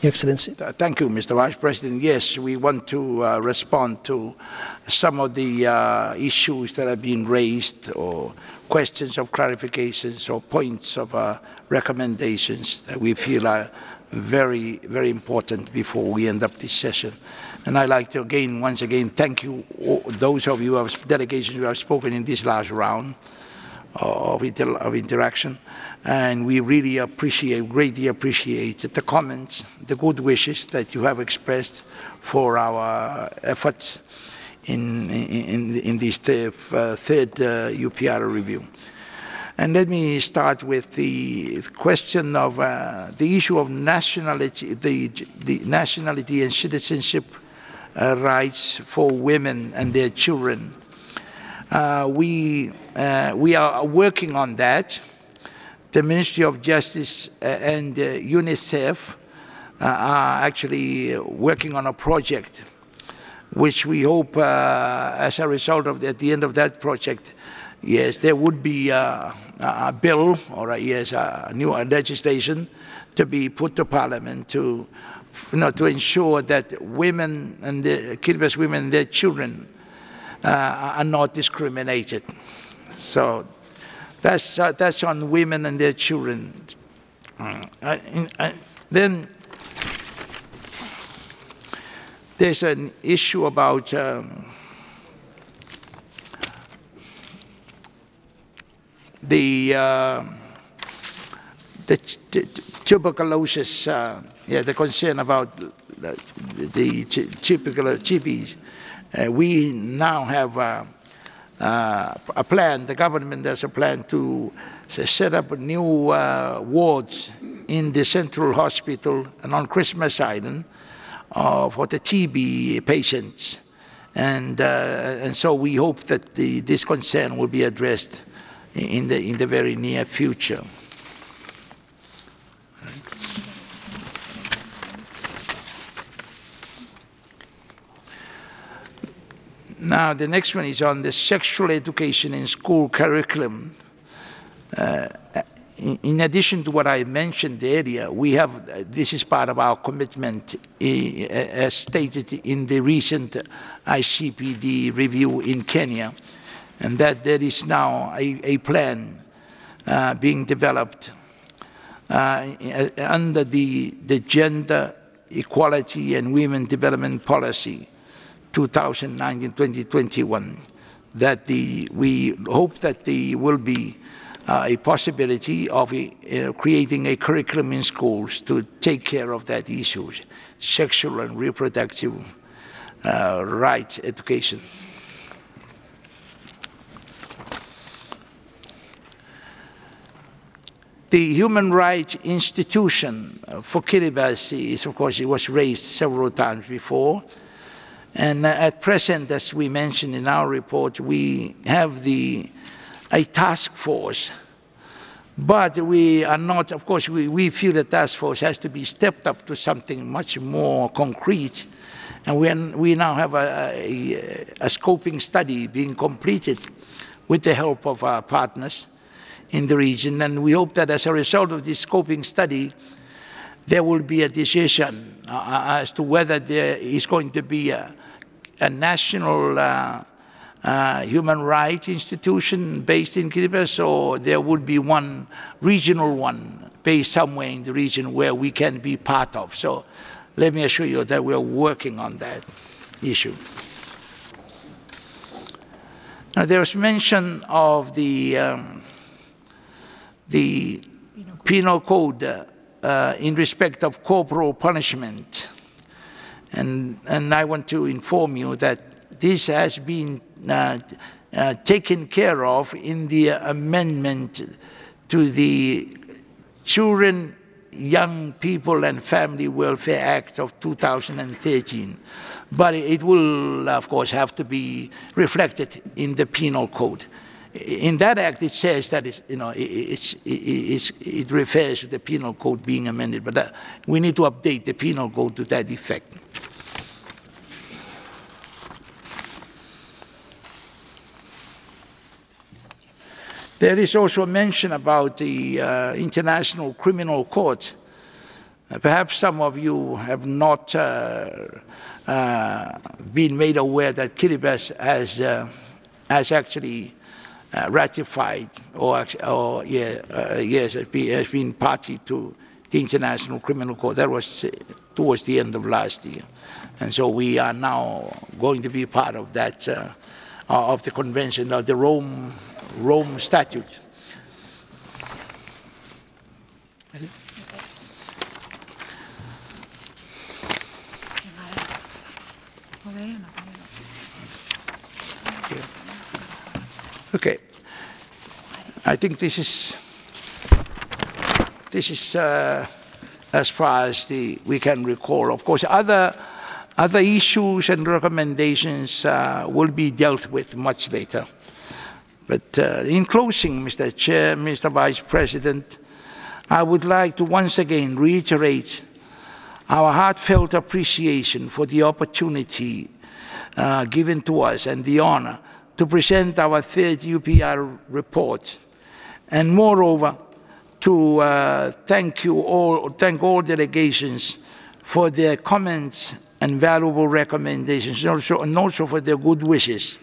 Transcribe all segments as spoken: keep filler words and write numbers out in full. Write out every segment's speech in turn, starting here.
Excellency. Thank you, Mister Vice President. Yes, we want to uh, respond to some of the uh, issues that have been raised, or questions of clarifications, or points of uh, recommendations that we feel are very, very important before we end up this session. And I'd like to again, once again, thank you, all, those of you, who have, delegations who have spoken in this last round of, inter of interaction. And we really appreciate, greatly appreciate the comments, the good wishes that you have expressed for our efforts in, in, in this uh, third uh, U P R review. And let me start with the question of uh, the issue of nationality, the, the nationality and citizenship uh, rights for women and their children. Uh, we, uh, we are working on that. The Ministry of Justice and uh, UNICEF uh, are actually working on a project which we hope, uh, as a result of the, at the end of that project, yes, there would be a, a bill or a, yes, a new legislation to be put to Parliament to, you know, to ensure that women and the Kiribati women and their children uh, are not discriminated. So that's uh, that's on women and their children. Uh, uh, then there's an issue about um, the, uh, the tuberculosis, uh, yeah, the concern about the, the tuberculosis, T Bs. Uh, we now have uh, uh, a plan, the government has a plan to set up new uh, wards in the Central Hospital and on Christmas Island uh, for the T B patients. And, uh, and so we hope that the, this concern will be addressed in the, in the very near future. Now, the next one is on the sexual education in school curriculum. Uh, in, in addition to what I mentioned earlier, we have, uh, this is part of our commitment uh, as stated in the recent I C P D review in Kenya, and that there is now a, a plan uh, being developed uh, under the, the Gender Equality and Women Development Policy two thousand nineteen to twenty twenty-one, that the, we hope that there will be uh, a possibility of uh, creating a curriculum in schools to take care of that issue, sexual and reproductive uh, rights education. The Human Rights Institution for Kiribati is, of course, it was raised several times before. And at present, as we mentioned in our report, we have the, a task force, but we are not, of course, we, we feel the task force has to be stepped up to something much more concrete. And we, are, we now have a, a, a scoping study being completed with the help of our partners in the region. And we hope that as a result of this scoping study, there will be a decision uh, as to whether there is going to be a, a national uh, uh, human rights institution based in Kiribati, or there would be one regional one based somewhere in the region where we can be part of. So let me assure you that we are working on that issue. Now, there was mention of the, um, the penal code uh, uh, in respect of corporal punishment. And, and I want to inform you that this has been uh, uh, taken care of in the amendment to the Children, Young People and Family Welfare Act of two thousand thirteen. But it will, of course, have to be reflected in the penal code. In that act, it says that it's, you know, it's, it's, it refers to the penal code being amended, but that, we need to update the penal code to that effect. There is also a mention about the uh, International Criminal Court Uh, perhaps some of you have not uh, uh, been made aware that Kiribati has, uh, has actually uh, ratified or, or yeah, uh, yes, has been, has been party to the International Criminal Court. That was uh, towards the end of last year. And so we are now going to be part of that, uh, of the convention, of the Rome, Rome Statute. Okay. I think this is this is uh, as far as the we can recall. Of course, other other issues and recommendations uh, will be dealt with much later. But uh, in closing, Mister Chair, Mister Vice President, I would like to once again reiterate our heartfelt appreciation for the opportunity uh, given to us and the honor to present our third U P R report, and moreover to uh, thank you all, thank all delegations for their comments and valuable recommendations, and also, and also for their good wishes.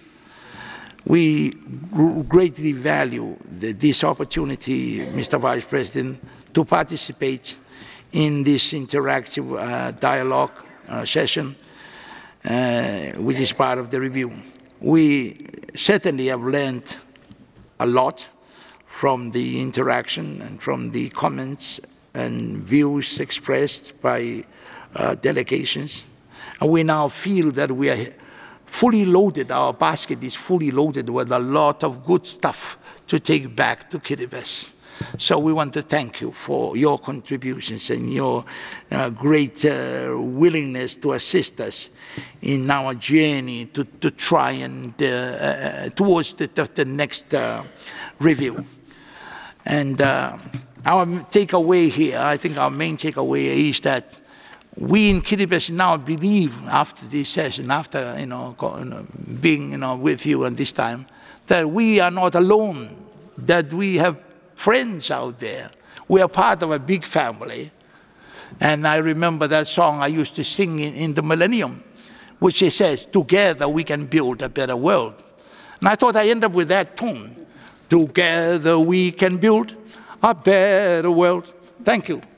We greatly value the, this opportunity, Mister Vice President, to participate in this interactive uh, dialogue uh, session, uh, which is part of the review. We certainly have learned a lot from the interaction and from the comments and views expressed by uh, delegations. And we now feel that we are fully loaded, our basket is fully loaded with a lot of good stuff to take back to Kiribati. So we want to thank you for your contributions and your uh, great uh, willingness to assist us in our journey to, to try and uh, uh, towards the, the, the next uh, review. And uh, our takeaway here, I think our main takeaway is that we in Kiribati now believe, after this session, after you know, being you know, with you at this time, that we are not alone, that we have friends out there. We are part of a big family. And I remember that song I used to sing in, in the Millennium, which it says, together we can build a better world. And I thought I end up with that tune. Together we can build a better world. Thank you.